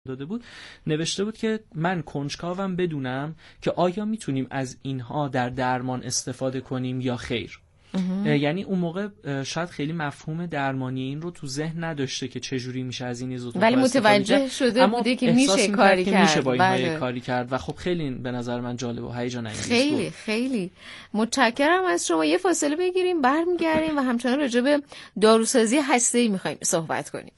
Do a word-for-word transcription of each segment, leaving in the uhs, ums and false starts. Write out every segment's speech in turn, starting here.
داده بود نوشته بود که من کنجکاوم بدونم که آیا میتونیم از اینها در درمان استفاده کنیم یا خیر. یعنی اون موقع شاید خیلی مفهوم درمانی این رو تو ذهن نداشته که چجوری میشه از این ایزوتوپ ولی متوجه شده بوده که میشه کاری کرد، میشه با اینها کاری کرد و خب خیلی به نظر من جالب و هیجان انگیز بود. خیلی خیلی متشکرم از شما. یه فاصله بگیریم برمیگردیم و همچنان راجع به داروسازی هسته‌ای میخوایم صحبت کنیم.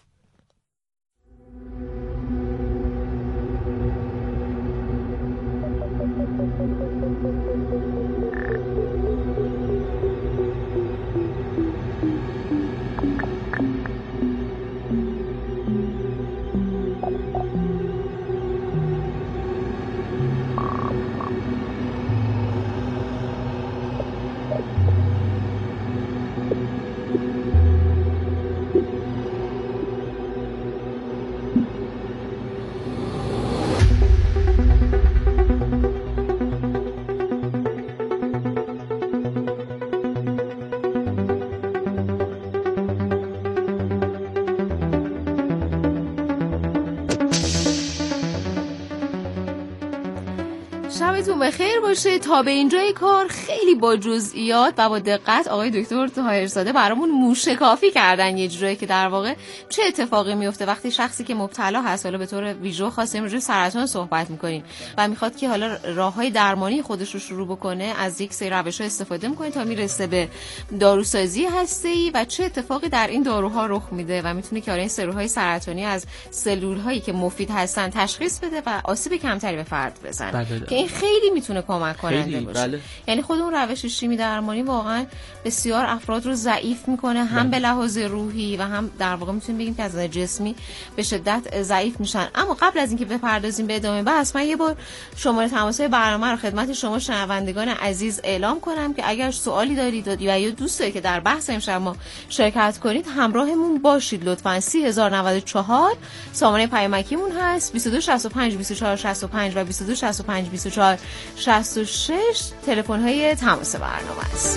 شبتون بخیر باشه. تا به اینجای کار خیلی با جزئیات و با دقت آقای دکتر طاهرزاده برامون موشکافی کردن یه جوری که در واقع چه اتفاقی میفته وقتی شخصی که مبتلا هست، حالا به طور ویژو خاصه راجع به سرطان صحبت میکنیم و میخواد که حالا راههای درمانی خودش رو شروع بکنه، از یک سری روش‌ها استفاده میکنه تا میرسه به داروسازی هسته‌ای و چه اتفاقی در این داروها رخ میده و میتونه که این سلول‌های سرطانی از سلول‌هایی که مفید هستن تشخیص بده و آسیب کمتری به فرد بزنه. بله که این خیلی میتونه کمک کننده باشه. بله. یعنی خود اون روش شیمی درمانی واقعا بسیار افراد رو ضعیف میکنه، هم بله. به لحاظ روحی و هم در واقع میتونیم بگیم که از نظر جسمی به شدت ضعیف میشن. اما قبل از اینکه بپردازیم به ادامه بحث، من یه بار شماره تماس‌های برنامه رو خدمت شما شنوندگان عزیز اعلام کنم که اگر سوالی دارید یا یا دوست دارید که در بحث امشب ما شرکت کنید، همراهمون باشید لطفاً. سه هزار و نود و چهار سامانه پیامکیمون هست، بیست و دو شصت و پنج بیست و چهار شصت و پنج و بیست و دو شصت و پنج بیست و چهار شصت و شش تلفن‌های تماس برنامه است.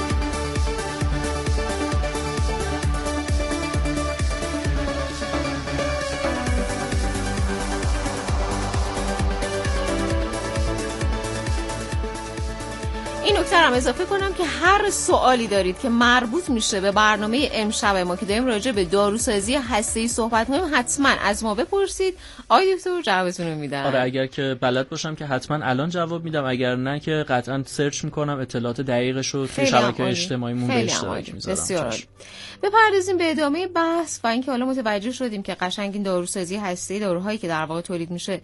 این نکته رو اضافه کنم که هر سوالی دارید که مربوط میشه به برنامه امشب ما که داریم راجع به داروسازی هسته‌ای صحبت کنیم، حتما از ما بپرسید. آقای دکتر جوابتون رو میدن. آره، اگر که بلد باشم که حتما الان جواب میدم، اگر نه که قطعا سرچ میکنم اطلاعات دقیقش رو توی شبکه‌های اجتماعیمون به اشتراک میذارم. بسیار بپردازیم به ادامه بحث و اینکه حالا متوجه شدیم که قشنگ این داروسازی هسته‌ای، داروهایی که در واقع تولید میشه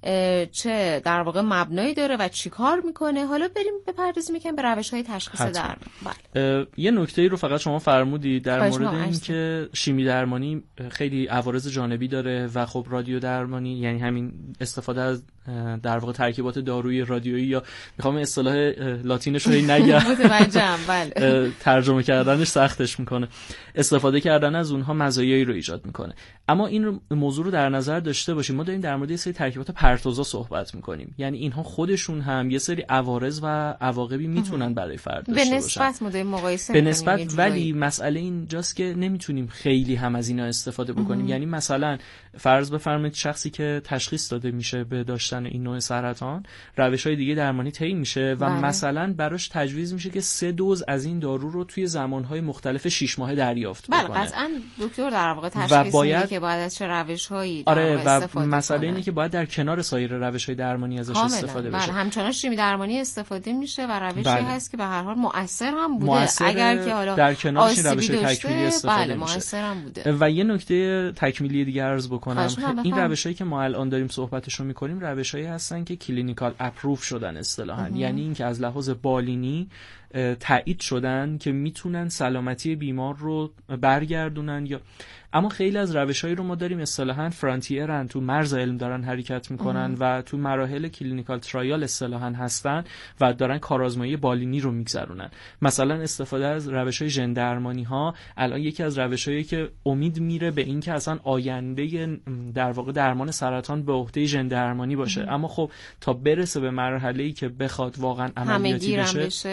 چه در واقع مبنایی داره و چیکار میکنه. حالا بریم بپردازیم یکم به روش‌های تشخیص درمان. بله. یه نکته‌ای رو فقط شما فرمودید در مورد اینکه شیمی درمانی خیلی عوارض جانبی داره و خب رادیو درمانی، یعنی همین استفاده از در واقع ترکیبات دارویی رادیویی، یا میخوام اصطلاح لاتینش رو نگم متوجهم، بله، ترجمه کردنش سختش میکنه، استفاده کردن از اونها مزایایی رو ایجاد میکنه. اما این موضوع رو در نظر داشته باشیم، ما داریم در مورد یه سری ترکیبات پرتوزا صحبت میکنیم، یعنی اینها خودشون هم یه سری عوارض و عواقبی میتونن برای فرد داشته باشن. به نسبت مدام مقایسه به نسبت، ولی مسئله اینجاست که نمیتونیم خیلی هم از اینا استفاده بکنیم. ام. یعنی مثلا فرض بفرمایید شخصی که تشخیص داده میشه به داشتن این نوع سرطان، روش‌های دیگه درمانی طی میشه و بله. مثلا براش تجویز میشه که سه دوز از این دارو رو توی زمانهای مختلف شش ماهه دریافت بله. بکنه. قطعاً دکتر در واقع تشخیص میده که باید از چه روش‌هایی آره و مسئله اینه که باید در کنار سایر روش‌های درمانی ازش استفاده بشه. بله، همچنان شیمی درمانی استفاده میشه و روشی بله. هست که به هر حال مؤثر هم بوده، مؤثر اگر که حالا در کنارش روش‌های تکمیلی استفاده بله، میشه. مؤثر هم بوده. و یه نکته تکمیلی دیگه عرض بکنم، این روش‌هایی که ما الان داریم صحبتشو می‌کنیم روش‌هایی هستن که کلینیکال اپروف شدن اصطلاحاً، یعنی اینکه از لحاظ بالینی تایید شدن که میتونن سلامتی بیمار رو برگردونن. یا اما خیلی از روش‌هایی رو ما داریم اصطلاحاً فرانتیرن، تو مرز علم دارن حرکت میکنن و تو مراحل کلینیکال ترایال اصطلاحاً هستن و دارن کارآزمایی بالینی رو میگذرونن. مثلا استفاده از روش‌های ژن درمانی ها الان یکی از روش‌هایی که امید میره به این که اصلا آینده در واقع درمان سرطان به عهده ژن درمانی باشه. ام. اما خب تا برسه به مرحله‌ای که بخواد واقعاً عملیاتی بشه, بشه بله.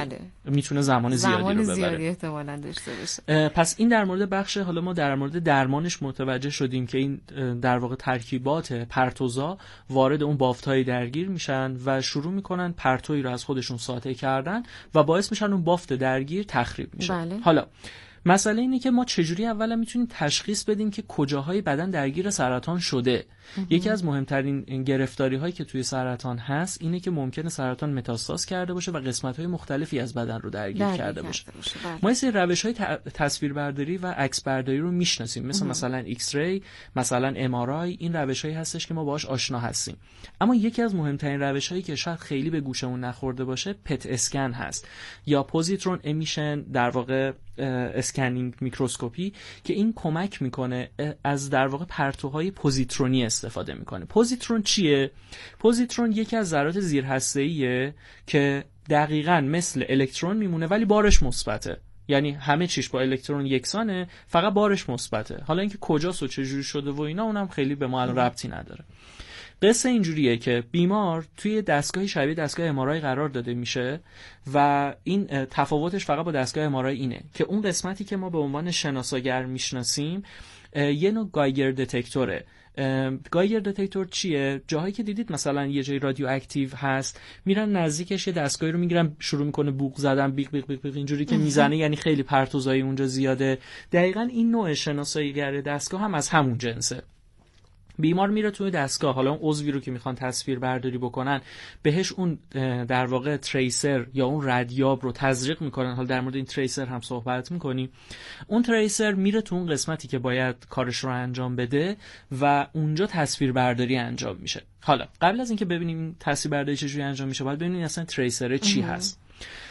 بله میتونه زمان زیادی زمان رو ببره، زیادی احتمالاً داشته باشه. پس این در مورد بخش، حالا ما در مورد درمانش متوجه شدیم که این در واقع ترکیبات پرتوزا وارد اون بافت‌های درگیر میشن و شروع میکنن پرتویی رو از خودشون ساطع کردن و باعث میشن اون بافت درگیر تخریب میشه. بله. حالا مسئله اینه که ما چجوری اولا میتونیم تشخیص بدیم که کجاهای بدن درگیر سرطان شده. یکی از مهمترین گرفتاری هایی که توی سرطان هست اینه که ممکنه سرطان متاستاز کرده باشه و قسمت های مختلفی از بدن رو درگیر درگیر کرده باشه. باشه. بله. ما این روش های تصویربرداری و عکس برداری رو میشناسیم، مثل ام. مثلا ایکس ری، مثلا ام آر آی. این روش هایی هستش که ما باهاش آشنا هستیم. اما یکی از مهمترین روش هایی که شاید خیلی به گوشمون نخورده باشه پت اسکن هست یا پوزیترون امیشن، در واقع اسکنینگ میکروسکوپی، که این کمک میکنه از در واقع پرتوهای پوزیترونی استفاده میکنه. پوزیترون چیه؟ پوزیترون یکی از ذرات زیرهسته‌ایه که دقیقاً مثل الکترون میمونه ولی بارش مثبته، یعنی همه چیش با الکترون یکسانه، فقط بارش مثبته. حالا اینکه کجاست و چه جوری شده و اینا اونم خیلی به ما الان ربطی نداره. قصه اینجوریه که بیمار توی دستگاهی شبیه دستگاه ام آر آی قرار داده میشه و این تفاوتش فقط با دستگاه ام آر آی اینه که اون قسمتی که ما به عنوان شناساگر میشناسیم یه نوع گایگر دتکتوره. گایگر دتکتور چیه؟ جاهایی که دیدید مثلا یه جای رادیو اکتیو هست، میرن نزدیکش یه دستگاهی رو میگیرن، شروع میکنه بوق زدن، بیق بیق بیق بیق اینجوری که میزنه، یعنی خیلی پرتوزای اونجا زیاده. دقیقاً این نوع شناساییگر دستگاه هم از همون جنسه. بیمار میره توی دستگاه، حالا اون عضوی رو که میخوان تصویر برداری بکنن بهش اون در واقع تریسر یا اون ردیاب رو تزریق میکنن. حالا در مورد این تریسر هم صحبت میکنیم. اون تریسر میره تو اون قسمتی که باید کارش رو انجام بده و اونجا تصویر برداری انجام میشه. حالا قبل از اینکه ببینیم تصویر برداری چجوری انجام میشه، باید ببینیم اصلا تریسر چی هست.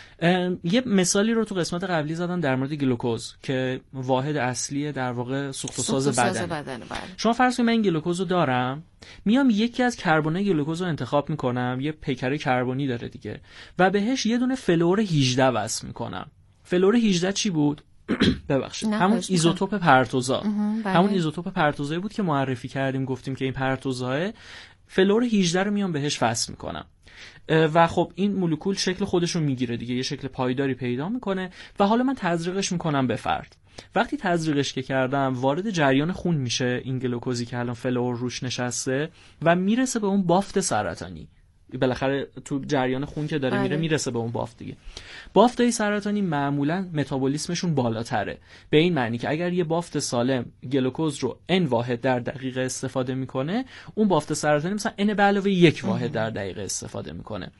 یه مثالی رو تو قسمت قبلی زدم در مورد گلوکوز که واحد اصلی در واقع سوخت و ساز بدن. بدن شما فرض کنید من این گلوکوز رو دارم، میام یکی از کربنای گلوکوز رو انتخاب میکنم، یه پیکر کربنی داره دیگه، و بهش یه دونه فلور هجده وصل میکنم. فلور هجده چی بود؟ ببخشید همون ایزوتوپ پرتوزا. همون ایزوتوپ پرتوزایی بود که معرفی کردیم، گفتیم که این پرتوزاه فلور هجده رو میام بهش وصل میکنم و خب این مولکول شکل خودش رو میگیره دیگه، یه شکل پایداری پیدا میکنه و حالا من تزریقش میکنم به فرد. وقتی تزریقش که کردم وارد جریان خون میشه این گلوکوزی که الان فلور روش نشسته و میرسه به اون بافت سرطانی. بالاخره تو جریان خون که داره میره میرسه به اون بافت دیگه. بافتای سرطانی معمولا متابولیسمشون بالاتره، به این معنی که اگر یه بافت سالم گلوکوز رو n واحد در دقیقه استفاده میکنه، اون بافت سرطانی مثلا n به علاوه یک واحد در دقیقه استفاده میکنه.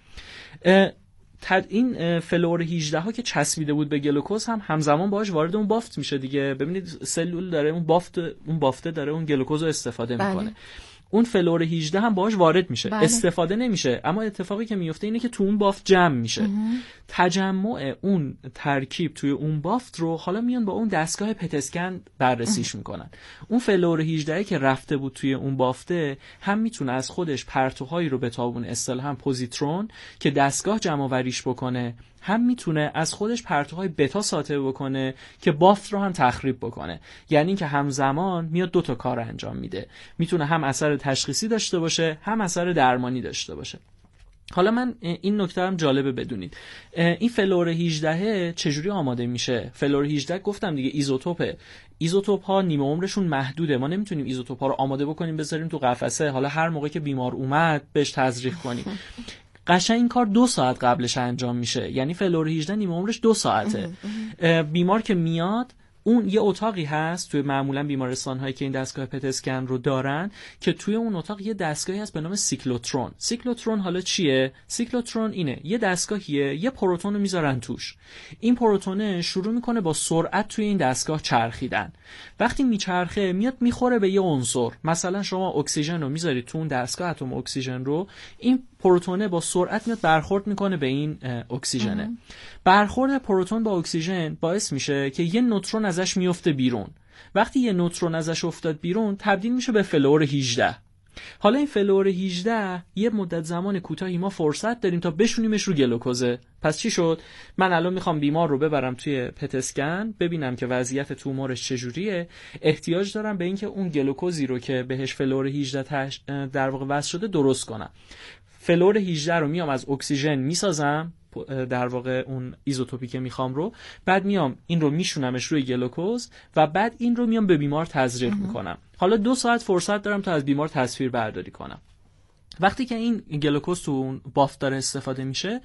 تد این فلور هجده ها که چسبیده بود به گلوکوز هم همزمان باهاش وارد اون بافت میشه دیگه. ببینید سلول داره اون بافت، اون بافته داره اون گلوکوز رو استفاده میکنه. اون فلور هجده هم باهاش وارد میشه. بله. استفاده نمیشه، اما اتفاقی که میفته اینه که تو اون بافت جمع میشه. امه. تجمع اون ترکیب توی اون بافت رو حالا میان با اون دستگاه پت اسکن بررسیش میکنن. اون فلور هجده که رفته بود توی اون بافته هم میتونه از خودش پرتوهایی رو بتابونه، اصطلاحاً پوزیترون، که دستگاه جمع آوریش بکنه، هم میتونه از خودش پرتوهای بتا ساطع بکنه که بافت رو هم تخریب بکنه. یعنی اینکه همزمان میاد دو تا کار انجام میده، میتونه هم اثر تشخیصی داشته باشه هم اثر درمانی داشته باشه. حالا من این نکته هم جالبه بدونید، این فلور هجده چجوری آماده میشه؟ فلور هجده گفتم دیگه ایزوتوپه. ایزوتوپ ها نیمه عمرشون محدوده، ما نمیتونیم ایزوتوپ ها رو آماده بکنیم بذاریم تو قفسه حالا هر موقع که بیمار اومد بهش تزریق کنیم. قشنگ این کار دو ساعت قبلش انجام میشه، یعنی فلور هجده نیمه عمرش دو ساعته. بیمار که میاد اون یه اتاقی هست توی معمولا بیمارستان هایی که این دستگاه پت اسکن رو دارن که توی اون اتاق یه دستگاهی هست به نام سیکلوترون. سیکلوترون حالا چیه؟ سیکلوترون اینه، یه دستگاهیه یه پروتون رو میذارن توش. این پروتونه شروع میکنه با سرعت توی این دستگاه چرخیدن. وقتی میچرخه میاد میخوره به یه عنصر، مثلا شما اکسیژن رو میذارید تو اون دستگاه، اتم اکسیژن رو، این پروتونه با سرعت میاد برخورد میکنه به این اکسیژنه. برخورد پروتون با اکسیژن باعث میشه که یه نوترون ازش میفته بیرون. وقتی یه نوترون ازش افتاد بیرون تبدیل میشه به فلور هجده. حالا این فلور هجده یه مدت زمان کوتاهی ما فرصت داریم تا بشونیمش رو گلوکوزه. پس چی شد؟ من الان میخوام بیمار رو ببرم توی پت اسکن ببینم که وضعیت تومورش چجوریه. احتیاج دارم به اینکه اون گلوکوزی رو که بهش فلور هجده در واقع وصل شده درست کنم. فلور هجده رو میام از اکسیژن میسازم، در واقع اون ایزوتوپی که میخوام رو، بعد میام این رو میشونمش روی گلوکوز و بعد این رو میام به بیمار تزریق میکنم. حالا دو ساعت فرصت دارم تا از بیمار تصویر برداری کنم. وقتی که این گلوکوز تو اون بافت داره استفاده میشه،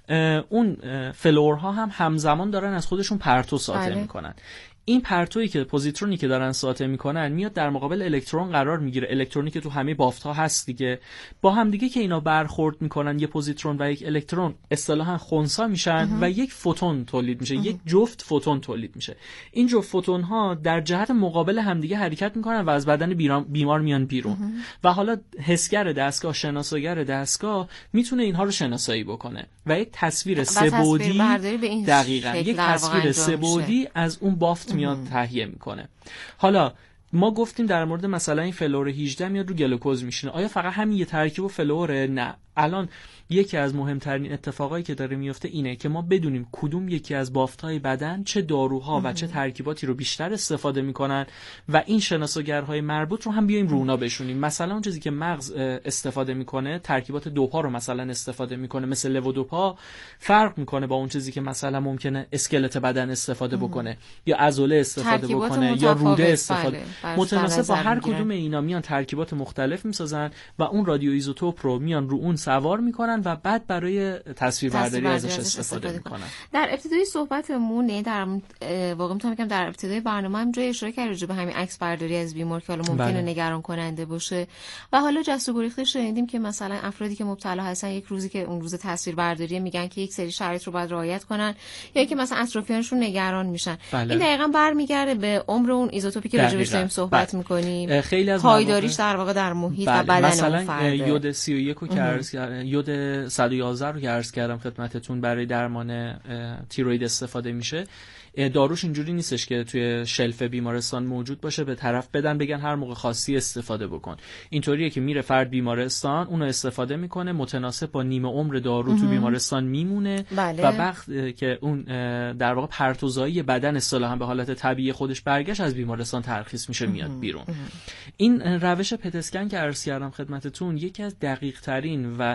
اون فلورها هم همزمان دارن از خودشون پرتو ساطع بله. میکنن. این پرتویی که پوزیترونی که دارن ساطع میکنن میاد در مقابل الکترون قرار میگیره، الکترونی که تو همه بافت ها هست دیگه، با هم دیگه که اینا برخورد میکنن، یه پوزیترون و یک الکترون اصطلاحاً خنثی میشن و یک فوتون تولید میشه، یک جفت فوتون تولید میشه. این جفت فوتون ها در جهت مقابل همدیگه حرکت میکنن و از بدن بیمار میان بیرون و حالا حسگر دستگاه، شناساگر دستگاه میتونه اینها رو شناسایی بکنه و یک تصویر سه‌بعدی دقیقاً یک تصویر سه‌بعدی از اون بافت میاد تهیه میکنه. حالا ما گفتیم در مورد مثلا این فلور هجده میاد رو گلوکوز میشینه. آیا فقط همین یه ترکیب و فلوره؟ نه. الان یکی از مهمترین اتفاقایی که داره میفته اینه که ما بدونیم کدوم یکی از بافت‌های بدن چه داروها و چه ترکیباتی رو بیشتر استفاده میکنن و این شناساگرهای مربوط رو هم بیایم رو اونا بشونیم. مثلا اون چیزی که مغز استفاده میکنه، ترکیبات دوپا رو مثلا استفاده میکنه، مثل لوودوپا، فرق میکنه با اون چیزی که مثلا ممکنه اسکلت بدن استفاده بکنه یا عضله استفاده بکنه یا روده استفاده. متناسب با هر کدوم اینا میان ترکیبات مختلف میسازن و اون رادیو ایزوتوپ رو میان رو اون سوار میکنن و بعد برای تصویر برداری ازش استفاده میکنن. در ابتدای صحبتمون، در واقعا میتونم بگم در ابتدای برنامه هم جای اشاره کردیم راجع به همین عکس برداری از بیمار که حالا ممکنه بله. نگران کننده باشه و حالا جست و گریخته شنیدیم که مثلا افرادی که مبتلا هستن یک روزی که اون روز تصویر برداری میگن که یک سری شرایط رو باید رعایت کنن یا که مثلا اطرافیانشون نگران میشن. بله. این دقیقاً برمیگرده به عمر اون ایزوتوپی که راجع بهش داریم صحبت بله. میکنیم. خیلی از پایداریش در واقع در محیط بله. و بدن مثلا اون فرد. یود سی و یک رو که یود صد و یازده رو که عرض کردم خدمتتون برای درمان تیروید استفاده میشه. داروش اینجوری نیستش که توی شلف بیمارستان موجود باشه به طرف بدن بگن هر موقع خاصی استفاده بکن. اینطوریه که میره فرد بیمارستان اونو استفاده میکنه، متناسب با نیمه عمر دارو تو بیمارستان میمونه بله. و وقت که اون در واقع پرتوزایی بدن اصطلاحاً به حالت طبیعی خودش برگشت از بیمارستان ترخیص میشه میاد بیرون. این روش پت اسکن که عرض کردم خدمتتون یکی از دقیق ترین و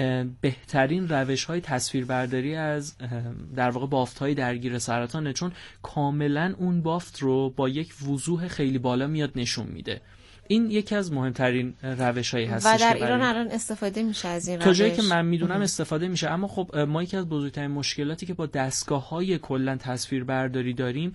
بهترین روش های تصویربرداری از در واقع بافت های درگیر سرطانه، چون کاملا اون بافت رو با یک وضوح خیلی بالا میاد نشون میده. این یکی از مهمترین روش‌هایی هستش و در ایران الان استفاده میشه از این روش. تا جایی که من میدونم استفاده میشه، اما خب ما یکی از بزرگترین مشکلاتی که با دستگاه‌های کلا تصویربرداری داریم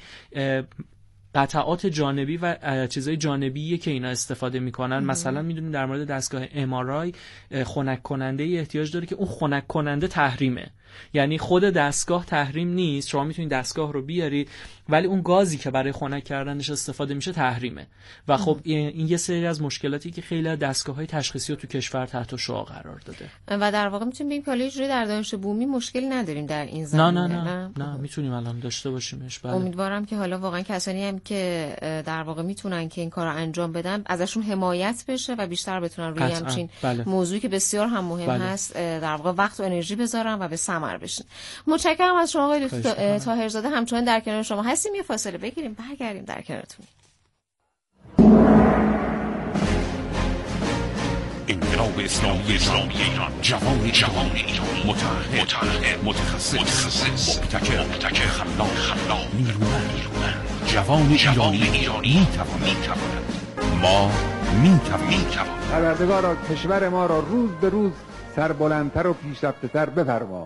قطعات جانبی و چیزای جانبیه که اینا استفاده میکنن. مم. مثلا میدونیم در مورد دستگاه ام آر آی خنک کننده احتیاج داره که اون خنک کننده تحریمه، یعنی خود دستگاه تحریم نیست، شما میتونید دستگاه رو بیارید ولی اون گازی که برای خنک کردنش استفاده میشه تحریمه و خب این یه سری از مشکلاتی که خیلی از دستگاه‌های تشخیصی رو تو کشور تحت شعاع قرار داده و در واقع میتونیم بگیم که حالا جوری در دانش بومی مشکلی نداریم در این زمینه. نه نه نه نه, نه میتونیم الان داشته باشیمش. بله. امیدوارم که حالا واقعا کسانی هم که در واقع میتونن که این کارو انجام بدن ازشون حمایت بشه و بیشتر بتونن روی همچین بله. موضوعی که بسیار هم مهم بله. هست در واقع وقت و انرژی بذارن و به ثمر بشن. متشکرم از شما آقای دکتر طاهرزاده. همچنان در کنار شما هستیم، یه فاصله بگیریم برگردیم در کنارتون. انقلاب اسلامی ایران، جوان جوان ایرانی، متعهد، متخصص، مبتکر، خلاق، خلاق، نیرومند، جوان ایرانی میتواند، ما میتوانیم. پروردگارا کشور ما را روز به روز سربلندتر و پیشرفته‌تر بفرما.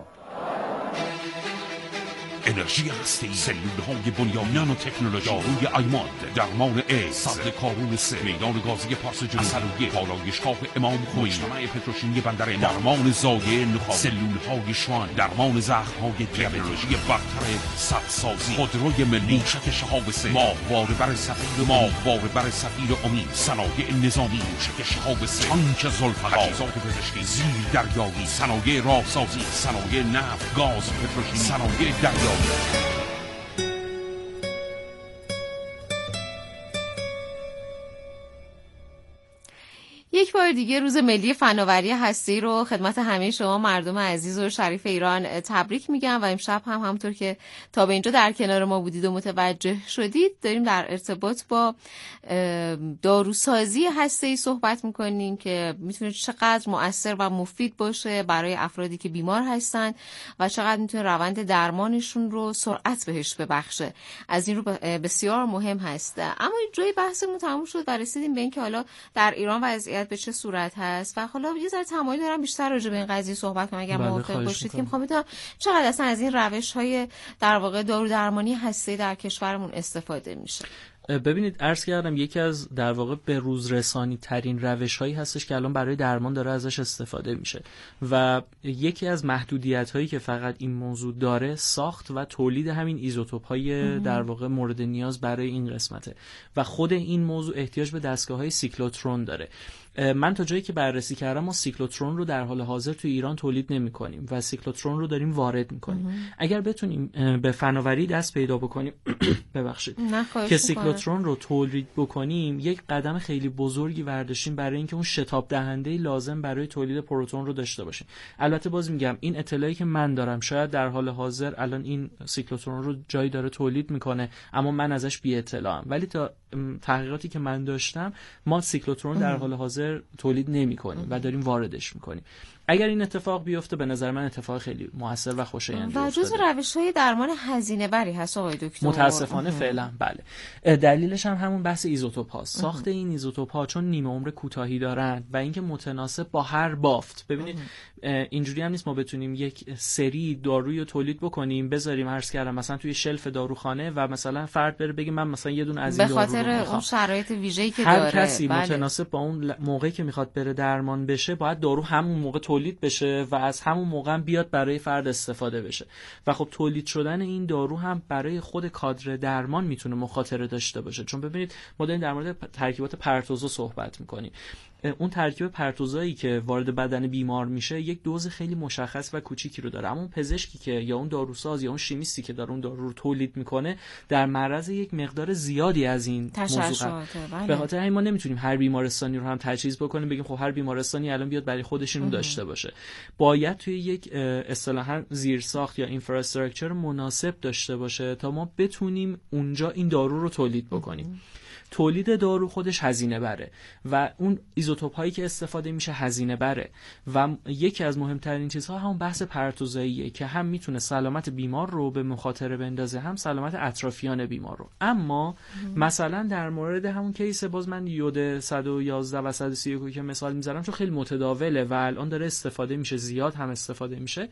انرژی هستی، سلول‌های بنیانی، نانو تکنولوژی، داروی آیماد، درمان ایدز، صد کارون سه، میدان گازی پارس جنوبی، اصلویه، پالایشگاه امام خمینی، مجتمع پتروشیمی بندر امام، درمان زایع نخاع، سلول‌های شوان، درمان زخم‌های تکنولوژی برتر سدسازی، خودروی ملی، موشک شهاب سه، ماهواره بر سفیر، ماهواره بر سفیر امید، صنایع نظامی، موشک شهاب سه، تانک ذوالفقار، تجهیزات پزشکی، زیر دریایی، صنایع راهسازی، صنایع نفت، گاز پتروشیمی، صنایع دریایی. یک بار بار دیگه روز ملی فناوری هسته‌ای رو خدمت همه شما مردم عزیز و شریف ایران تبریک میگم و امشب هم همونطور که تا به اینجا در کنار ما بودید و متوجه شدید داریم در ارتباط با داروسازی هسته‌ای صحبت میکنیم که میتونه چقدر مؤثر و مفید باشه برای افرادی که بیمار هستن و چقدر میتونه روند درمانشون رو سرعت بهش ببخشه. از این رو بسیار مهم هست. اما جای بحثمون تموم شد و رسیدیم به اینکه حالا در ایران وضعیت به چه صورت هست و حالا یه ذره تمایل دارم بیشتر راجع به این قضیه صحبت کنم اگر موافق باشید که میخوام بدونم چقدر اصلا از این روش‌های در واقع دارو درمانی هسته‌ای در کشورمون استفاده میشه. ببینید عرض کردم یکی از در واقع به روز رسانی ترین روش هایی هستش که الان برای درمان داره ازش استفاده میشه و یکی از محدودیت هایی که فقط این موضوع داره ساخت و تولید همین ایزوتوپ های در واقع مورد نیاز برای این قسمته و خود این موضوع احتیاج به دستگاه های سیکلوترون داره. من تا جایی که بررسی کردم ما سیکلوترون رو در حال حاضر تو ایران تولید نمی کنیم و سیکلوترون رو داریم وارد می کنیم. اگر بتونیم به فناوری دست پیدا بکنیم ببخشید که سیکلوترون رو تولید بکنیم یک قدم خیلی بزرگی برداشتیم برای اینکه اون شتاب دهنده لازم برای تولید پروتون رو داشته باشیم. البته باز میگم این اطلاعی که من دارم شاید در حال حاضر الان این سیکلوترون رو جایی داره تولید میکنه اما من ازش بی اطلاعم، ولی تا تحقیقاتی که من داشتم ما سیکلوترون در حال حاضر تولید نمی کنیم و داریم واردش میکنیم. اگر این اتفاق بیفته به نظر من اتفاق خیلی موثر و خوشایندی و جزو روش‌های درمان هزینه بری هست آقای دکتر. متاسفانه فعلا بله. دلیلش هم همون بحث ایزوتوپ هاست. ساخت این ایزوتوپ ها چون نیمه عمر کوتاهی دارن و اینکه متناسب با هر بافت. ببینید اینجوری هم نیست ما بتونیم یک سری دارویی رو تولید بکنیم بذاریم عرض کردم مثلا توی شلف داروخانه و مثلا فرد بره بگه من مثلا یه دونه از این دارو رو به خاطر اون شرایط ویژه‌ای که هر داره. هر کسی بله. متناسب با اون موقعی که میخواد بره درمان بشه باید دارو همون موقع تولید بشه و از همون موقع هم بیاد برای فرد استفاده بشه و خب تولید شدن این دارو هم برای خود کادر درمان میتونه مخاطره داشته باشه. چون ببینید ما داریم در مورد ترکیبات پرتوزا صحبت میکنیم. اون ترکیب پرتوزایی که وارد بدن بیمار میشه یک دوز خیلی مشخص و کوچیکی رو داره، اما اون پزشکی که یا اون داروساز یا اون شیمیستی که داره اون دارو رو تولید میکنه در معرض یک مقدار زیادی از این موضوع به خاطر همین ما نمیتونیم هر بیمارستانی رو هم تجهیز بکنیم بگیم خب هر بیمارستانی الان بیاد برای خودش اینو داشته باشه. باید توی یک اصطلاحاً زیرساخت یا اینفراستراکچر مناسب داشته باشه تا ما بتونیم اونجا این دارو رو تولید بکنیم. تولید دارو خودش هزینه بره و اون ایزوتوپ هایی که استفاده میشه هزینه بره و یکی از مهمترین چیزها همون بحث پرتوزاییه که هم میتونه سلامت بیمار رو به مخاطره بندازه هم سلامت اطرافیان بیمار رو. اما ام. مثلا در مورد همون کیس باز من یود صد و یازده و صد و سی و یک که مثال میذارم چون خیلی متداوله و الان داره استفاده میشه، زیاد هم استفاده میشه.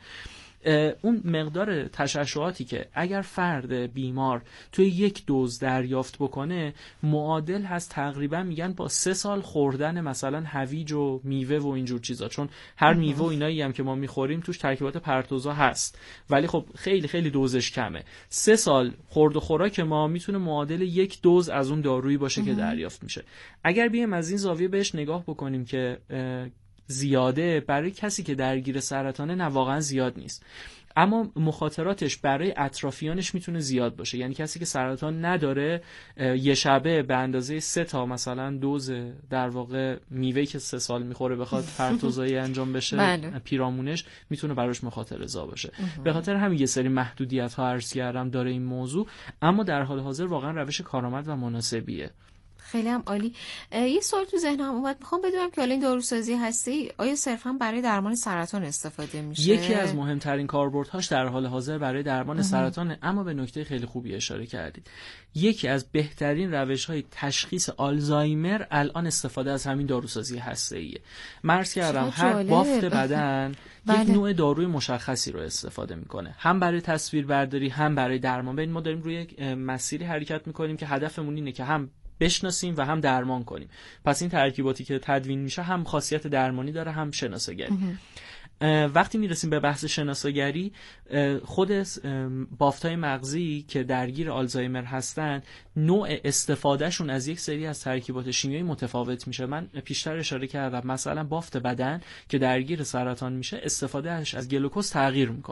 اون مقدار تشعشعاتی که اگر فرد بیمار توی یک دوز دریافت بکنه معادل هست تقریبا میگن با سه سال خوردن مثلا هویج و میوه و اینجور چیزا، چون هر میوه و اینایی هم که ما میخوریم توش ترکیبات پرتوزا هست ولی خب خیلی خیلی دوزش کمه. سه سال خورد و خوراک ما میتونه معادل یک دوز از اون دارویی باشه که دریافت میشه. اگر بیایم از این زاویه بهش نگاه بکنیم که زیاده برای کسی که درگیر سرطانه نه واقعا زیاد نیست، اما مخاطراتش برای اطرافیانش میتونه زیاد باشه. یعنی کسی که سرطان نداره یه شبه به اندازه سه تا مثلا دوز در واقع میوه‌ای که سه سال میخوره بخواد پرتوزایی انجام بشه بله. پیرامونش میتونه براش مخاطره زا باشه. به خاطر همین یه سری محدودیت ها عرض کردم داره این موضوع، اما در حال حاضر واقعا روش کارآمد و مناسبیه. خیلی هم عالی. یه سوال تو ذهنم اومد، میخوام بدونم که حالا این داروسازی هستی آیا صرفا برای درمان سرطان استفاده میشه؟ یکی از مهمترین کاربردهاش در حال حاضر برای درمان سرطان، اما به نکته خیلی خوبی اشاره کردید. یکی از بهترین روش‌های تشخیص آلزایمر الان استفاده از همین داروسازی هسته‌ایه. مرز کردم هر بافت بدن یک نوع داروی مشخصی رو استفاده میکنه، هم برای تصویربرداری هم برای درمان. ببین ما داریم روی یک مسیری حرکت میکنیم که هدفمون اینه که هم بشناسیم و هم درمان کنیم. پس این ترکیباتی که تدوین میشه هم خاصیت درمانی داره هم شناساگری. وقتی میرسیم به بحث شناساگری، خود بافت‌های مغزی که درگیر آلزایمر هستن نوع استفادهشون از یک سری از ترکیبات شیمیایی متفاوت میشه. من پیشتر اشاره کردم مثلا بافت بدن که درگیر سرطان میشه استفادهش از گلوکوز تغییر میکنه.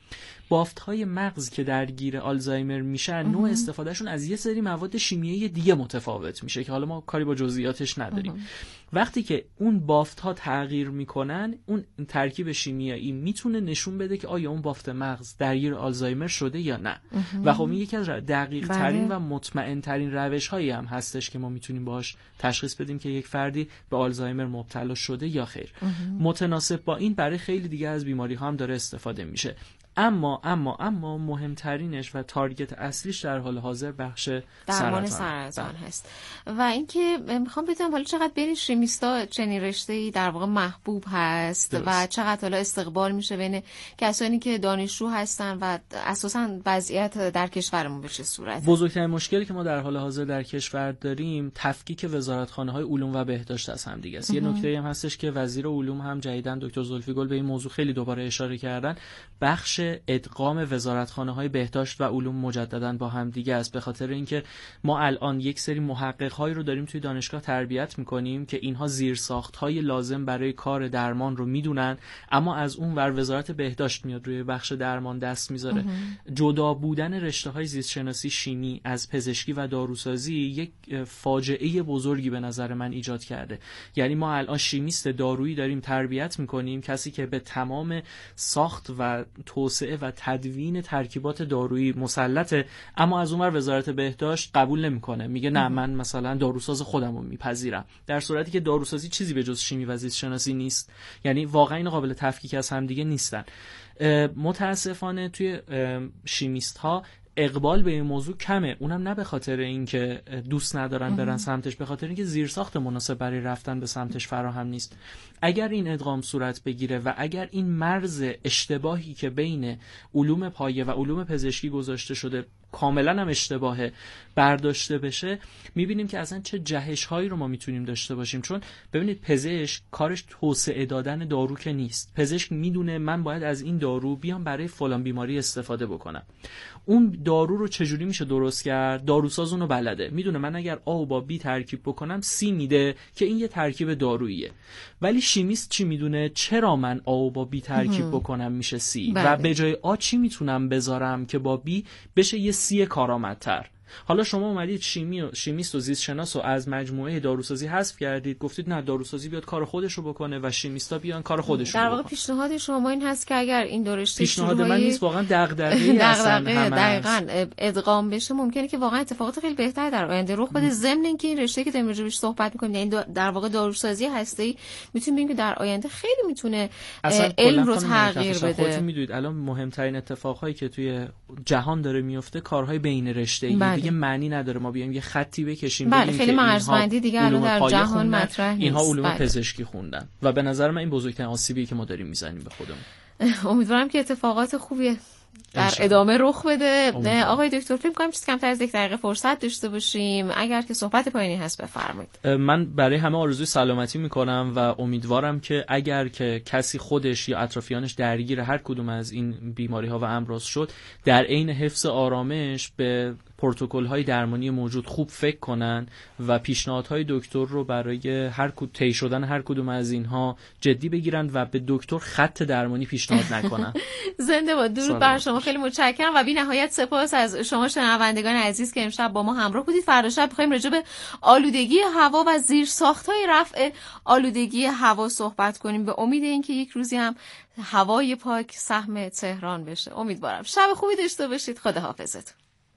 بافت‌های مغز که درگیر آلزایمر میشن نوع استفادهشون از یه سری مواد شیمیایی دیگه متفاوت میشه که حالا ما کاری با جزئیاتش نداریم. اه. وقتی که اون بافت‌ها تغییر میکنن، اون ترکیب شیمیایی میتونه نشون بده که آیا اون بافت مغز درگیر آلزایمر شده یا نه. اه. و خب این یکی از دقیق ترین و مطمئن ترین روش هایی هم هستش که ما میتونیم باهاش تشخیص بدیم که یک فردی به آلزایمر مبتلا شده یا خیر. اه. متناسب با این برای خیلی دیگه از بیماری ها هم داره استفاده میشه. اما اما اما مهمترینش و تارگت اصلیش در حال حاضر بخش درمان سرطان هست. و اینکه میخوام بدونم حالا چقدر بین شیمیستا چنین رشته‌ای در واقع محبوب هست درست. و چقدر حالا استقبال میشه بین کسانی که دانشجو هستن و اساساً وضعیت در کشورمون به چه صورت؟ بزرگترین مشکلی که ما در حال حاضر در کشور داریم تفکیک وزارتخانه‌های علوم و بهداشت از هم دیگه است. یه نکته هم هستش که وزیر علوم هم جدیداً دکتر زلفی گل به این موضوع خیلی دوباره اشاره کردن. بخش ادغام وزارتخانه‌های بهداشت و علوم مجدداً با هم دیگه است، به خاطر اینکه ما الان یک سری محقق‌هایی رو داریم توی دانشگاه تربیت می‌کنیم که اینها زیرساخت‌های لازم برای کار درمان رو میدونن، اما از اون ور وزارت بهداشت میاد روی بخش درمان دست میذاره. جدا بودن رشته‌های زیستشناسی، شیمی از پزشکی و داروسازی یک فاجعه بزرگی به نظر من ایجاد کرده. یعنی ما الان شیمیست دارویی داریم تربیت می‌کنیم، کسی که به تمام ساخت و توسعه و تدوین ترکیبات دارویی مسلطه، اما از اونور وزارت بهداشت قبول نمیکنه، میگه نه من مثلا داروساز خودم رو میپذیرم، در صورتی که داروسازی چیزی به جز شیمی و زیست شناسی نیست. یعنی واقعا این قابل تفکیک از هم دیگه نیستن. متاسفانه توی شیمیست ها اقبال به این موضوع کمه، اونم نه به خاطر اینکه دوست ندارن برن سمتش، به خاطر اینکه زیرساخت مناسب برای رفتن به سمتش فراهم نیست. اگر این ادغام صورت بگیره و اگر این مرز اشتباهی که بین علوم پایه و علوم پزشکی گذاشته شده کاملا هم اشتباهه برداشته بشه، میبینیم که اصلا چه جهش هایی رو ما میتونیم داشته باشیم. چون ببینید پزشک کارش توسعه دادن دارو که نیست. پزشک میدونه من باید از این دارو بیام برای فلان بیماری استفاده بکنم. اون دارو رو چجوری میشه درست کرد؟ داروساز اونو بلده، میدونه من اگر آ با بی ترکیب بکنم سی میده که این یه ترکیب داروییه. ولی شیمیست چی میدونه؟ چرا من آ با بی ترکیب بکنم میشه سی بله. و به جای آ چی میتونم بذارم که با بی بشه یه سی کارآمدتر. حالا شما اومدید شیمی و شیمیست و زیست شناس رو از مجموعه داروسازی حذف کردید، گفتید نه داروسازی بیاد کار خودش رو بکنه و شیمیستا بیان کار خودشون رو بکنن. در واقع پیشنهاد شما این هست که اگر این دو رشته پیشنهاد من نیست، واقعا دغدغه‌ای هستن دقیقاً ادغام بشه ممکنه که واقعا اتفاقات خیلی بهتری در آینده رخ بده. ضمن اینکه این رشته که داریم راجع بهش صحبت می‌کنیم یعنی در واقع داروسازی هسته‌ای میتونیم بگیم که در آینده خیلی میتونه علم رو تغییر بده. خودتون میدونید الان مهمترین اتفاقایی که توی جهان داره میفته کارهای بین رشته‌ای دیگه معنی نداره ما بیایم یه خطی بکشیم بله خیلی مرزبندی دیگه الان در جهان مطرح نیست. اینها علوم بله. پزشکی خوندن و به نظر من این بزرگترین آسیبی که ما داریم میزنیم به خودمون. امیدوارم که اتفاقات خوبی در ادامه رخ بده. آقای دکتر فکر می‌کنم چیز کمتر از یک دقیقه فرصت داشته باشیم، اگر که صحبت پایانی هست بفرمایید. من برای همه آرزوی سلامتی میکنم و امیدوارم که اگر که کسی خودش یا اطرافیانش درگیر هر کدوم از این بیماری ها و امراض شد، در عین حفظ آرامش به پروتکل‌های درمانی موجود خوب فکر کنن و پیشنهادهای دکتر رو برای هر کدوم طی شدن هر کدوم از اینها جدی بگیرن و به دکتر خط درمانی پیشنهاد نکنن. زنده باد. درود بر شما، خیلی متشکرم و بی نهایت سپاس از شما شنوندگان عزیز که امشب با ما همراه بودید. فردا شب می‌خوایم راجع به آلودگی هوا و زیرساخت‌های رفع آلودگی هوا صحبت کنیم، به امید اینکه یک روزی هم هوای پاک سهم تهران بشه. امیدوارم شب خوبی داشته باشید. خداحافظتون.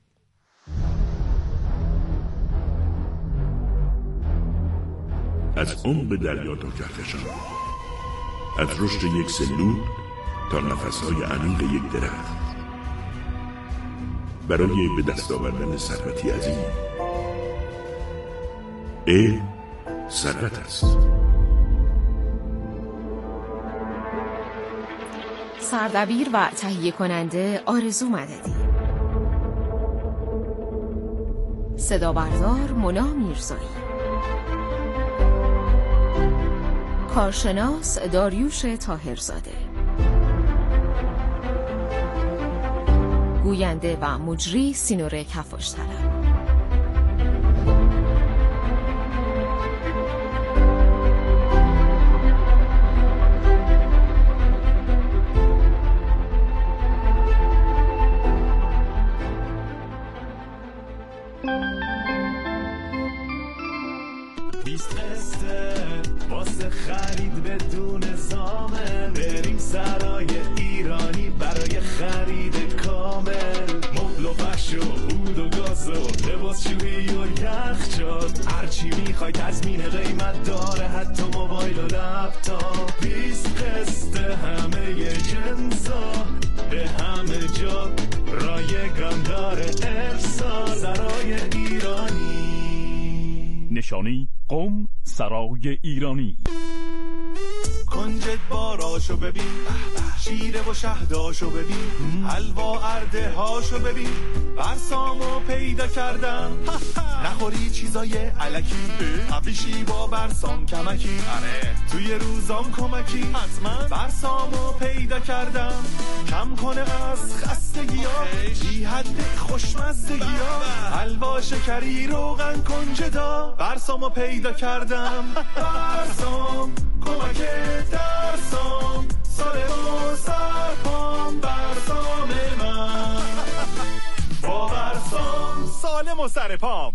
از عمق دریا تا کهکشان، از رشد یک سلول تا نفس‌های عمیق یک درخت، برای به دست آوردن ثروتی عظیم. علم ثروت است. سردبیر و تهیه کننده آرزو مددی، صدا بردار مونا میرزایی، کارشناس داریوش طاهرزاده، گوینده و مجری سینور کفاشطلب. کامل، بریم سرای ایرانی برای خرید کامل، مبل و فرش و عود و گاز و لباس شویی و یخچال، هرچی میخوای تضمین قیمت داره، حتی موبایل و لپتاپ، بیست قسط همه جنسا به همه جا رایگان داره ارسال. سرای ایرانی، نشانی قم سرای ایرانی. کنجد باراشو ببین، شیره و شهداشو ببین، حلوا ارده هاشو ببین، برسامو پیدا کردم. نخوری چیزای علکی، ابریشی با برسام کمکی، توی روزام کمکی، حتما برسامو پیدا کردم. کم کنه از خستگی ها، بی حد خوشمزدگی ها، حلوا شکری روغن کنجدا، برسامو پیدا کردم. برسام کمک درسام، ساله و سرپام، برسام من با برسام سالم و سرپام.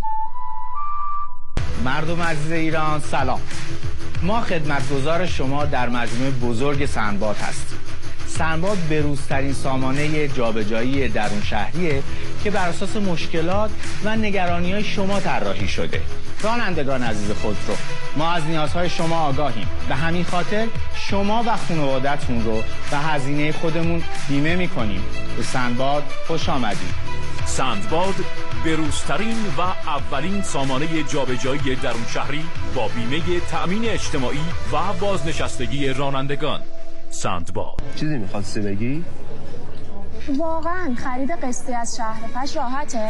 مردم عزیز ایران سلام، ما خدمتگزار شما در مجموعه بزرگ سندباد هستیم. سندباد بروزترین سامانه جابجایی درون شهریه که بر اساس مشکلات و نگرانی‌های شما طراحی شده. رانندگان عزیز خودرو، ما از نیازهای شما آگاهیم، به همین خاطر شما و خانواده‌تون رو به هزینه خودمون بیمه می‌کنیم. به سندباد خوش آمدید. سندباد بروزترین و اولین سامانه جابجایی درون شهری با بیمه تأمین اجتماعی و بازنشستگی رانندگان. سندباد. چیزی می‌خواستی بگی؟ واقعاً خرید قسطی از شهر فش راحته؟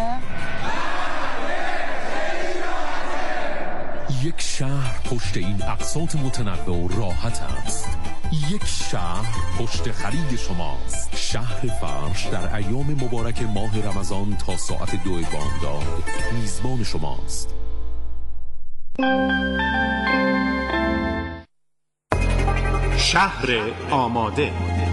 یک شهر پشت این اقساط متنوع و راحت است. یک شهر پشت خرید شماست. شهر فرش در ایام مبارک ماه رمضان تا ساعت دو بامداد میزبان شماست. شهر آماده.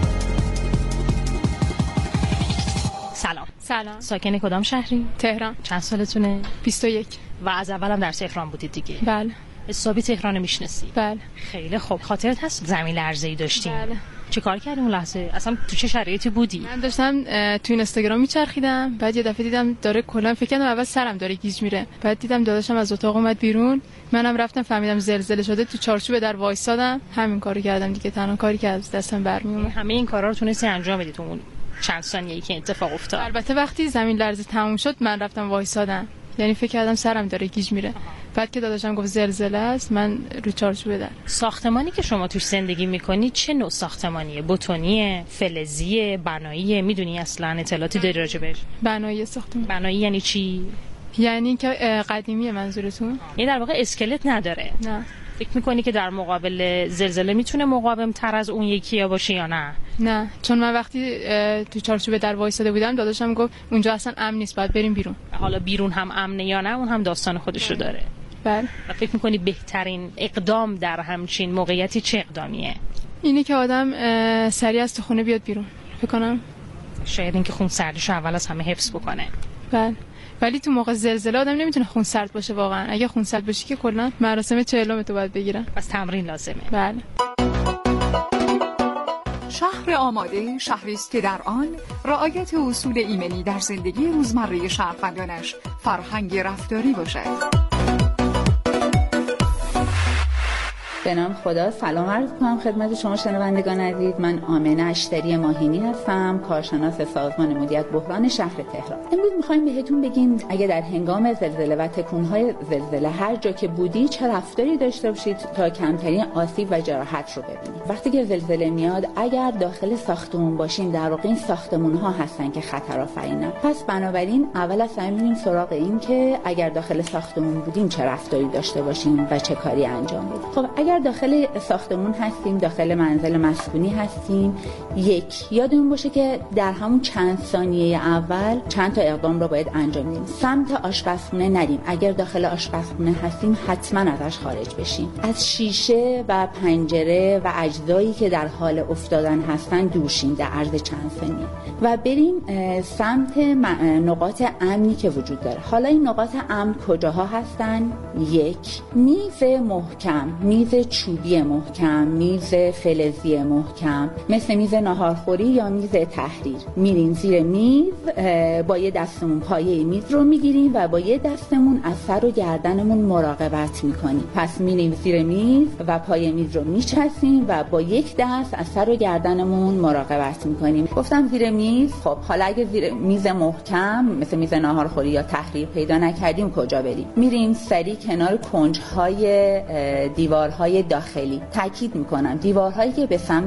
سلام. سلام. ساکن کدام شهری؟ تهران. چند سالتونه؟ بیست و یک. و از اولم در تهران بودید دیگه؟ بله. حسابی تهران میشناسی؟ بله. خیلی خوب. خاطرت هست زمین لرزه‌ای داشتیم؟ بله. چه کار کردی اون لحظه؟ اصلا تو چه شرایطی بودی؟ من داشتم تو اینستاگرام میچرخیدم، بعد یه دفعه دیدم داره کلا، فکر کردم اول سرم داره گیج میره، بعد دیدم داداشم از اتاق اومد بیرون، منم رفتم فهمیدم زلزله شده، تو چارچوب در وایسادم، همین کارو کردم دیگه، تنها کاری که از دستم برمیومد. همه این کارا رو تونستی انجام بدی تو اون چند ثانیه‌ای که اتفاق افتاد؟ البته وقتی زمین لرزه تموم شد من رفتم وایسادم، یعنی فکر کردم سرم داره گیج میره. بعد که داداشم گفت زلزله است، من رو چارچوب در. ساختمانی که شما توش زندگی میکنی چه نوع ساختمانیه؟ بتونیه، فلزیه، بناییه؟ میدونی اصلا اطلاعاتی داری راجبش؟ بنایی ساختمان. بنایی یعنی چی؟ یعنی که قدیمیه منظورتون؟ یعنی در واقع اسکلت نداره؟ نه. فکر میکنی که در مقابل زلزله میتونه مقاوم تر از اون یکی باشه یا نه؟ نه، چون من وقتی تو چارچوب در وایساده بودم داداشم گفت اونجا اصلا امن نیست، باید بریم بیرون. حالا بیرون هم امنه یا نه اون هم داستان خودش رو داره. بله. و فکر میکنی بهترین اقدام در همچین موقعیتی چه اقدامیه؟ اینه که آدم سریع از تو خونه بیاد بیرون. فکر کنم شاید اینکه خون سردیشو اول از همه حفظ بکنه. بله. ولی تو موقع زلزله آدم نمیتونه خون سرد باشه واقعا. اگه خون سرد باشی که کلا مراسم چهلم تو باید بگیرن. پس تمرین لازمه. بله. شهر آماده شهری است که در آن رعایت اصول ایمنی در زندگی روزمره شهروندانش فرهنگ رفتاری باشد. به نام خدا سلام عرض کنم خدمت شما شنوندگان عزیز. من آمنه اشتری ماهینی هستم، کارشناس سازمان مدیریت بحران شهر تهران. امروز میخوایم بهتون بگیم اگه در هنگام زلزله و تکونهای زلزله هر جا که بودی چه رفتاری داشته باشید تا کمترین آسیب و جراحت رو ببینید. وقتی که زلزله میاد اگر داخل ساختمون باشیم، در واقع این ساختمون ها هستن که خطر آفرینن. پس بنابراین اول از همه میریم سراغ این که اگر داخل ساختمون بودیم چه رفتاری داشته باشیم و چه کاری انجام بدیم. خب اگر داخل ساختمون هستیم، داخل منزل مسکونی هستیم، یک یادمون باشه که در همون چند ثانیه اول چند تا اقدام رو باید انجام بدیم. سمت آشپزخونه نریم، اگر داخل آشپزخونه هستیم حتما ازش خارج بشیم. از شیشه و پنجره و اجزایی که در حال افتادن هستن دور شیم در عرض چند ثانیه و بریم سمت نقاط امنی که وجود داره. حالا این نقاط امن کجاها هستن؟ یک، میز محکم، میز چوبی محکم، میز فلزی محکم مثل میز ناهارخوری یا میز تحریر، میریم زیر میز، با یه دستمون پایه میز رو میگیریم و با یه دستمون از سر و گردنمون مراقبت میکنیم. پس میریم زیر میز و پایه میز رو میچسیم و با یک دست از سر و گردنمون مراقبت میکنیم. گفتم زیر میز. خب حالا اگه زیر میز محکم مثل میز ناهارخوری یا تحریر پیدا نکردیم کجا بریم؟ میریم سری کنار کنجهای دیوارهای داخلی. تاکید میکنم دیوارهایی که به سمت